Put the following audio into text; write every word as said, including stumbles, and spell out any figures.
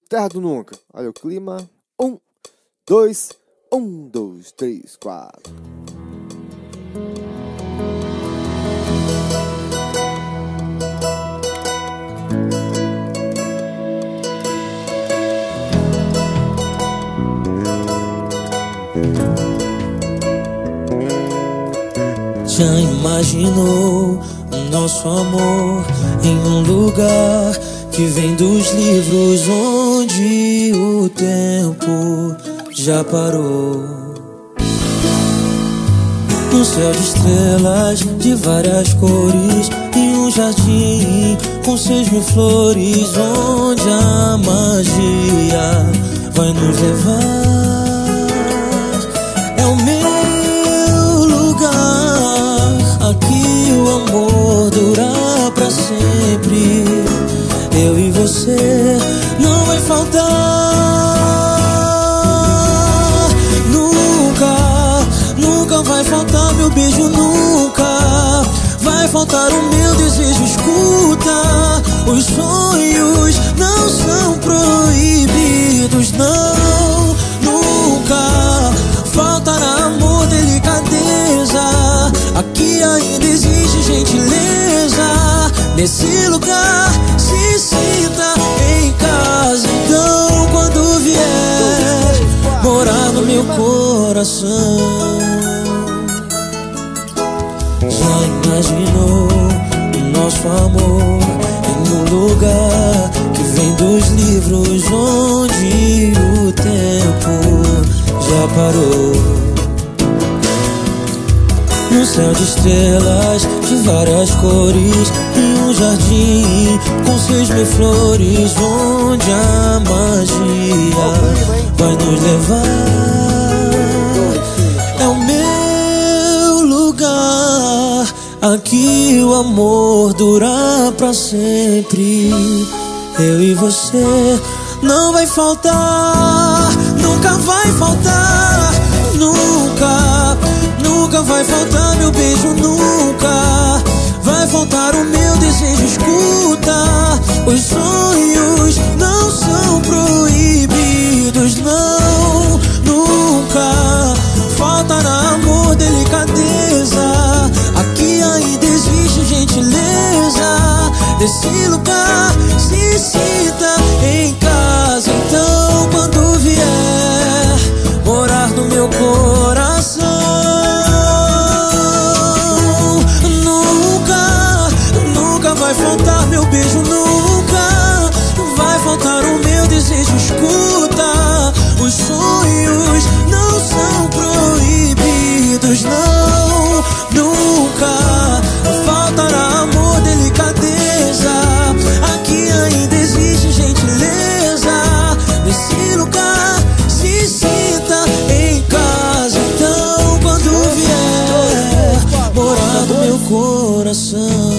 Terra do Nunca. Olha o clima. Um, dois, um, dois, três, quatro. Já imaginou o nosso amor em um lugar que vem dos livros onde o tempo já parou? No céu de estrelas de várias cores, em um jardim com seis mil flores, onde a magia vai nos levar. É o meu lugar, aqui o amor dura pra sempre. Eu e você não vai faltar nunca, nunca vai faltar meu beijo, nunca vai faltar o meu desejo. Escuta, os sonhos não são proibidos, não, nunca faltará amor, delicadeza. Aqui ainda existe gentileza. Nesse lugar se sinta em casa. Então quando vier morar no meu coração, já imaginou o nosso amor em um lugar que vem dos livros onde o tempo já parou? No céu de estrelas de várias cores, em um jardim com seis mil flores, onde a magia vai nos levar. É o meu lugar, aqui o amor dura pra sempre. Eu e você não vai faltar, nunca vai faltar, nunca, nunca vai faltar meu beijo, nunca vai faltar o meu desejo. Escuta, os sonhos não são proibidos, não, nunca faltará amor, delicadeza. Aqui ainda existe gentileza. Desse lugar se sinta em casa. Então quando vier morar no meu coração, nunca, nunca vai faltar meu beijo, nunca vai faltar o meu desejo. Escuta, os sonhos não são proibidos, não, nunca faltará amor, delicadeza. Aqui ainda existe gentileza. Nesse lugar se sinta em casa. Então quando vier morar no meu coração,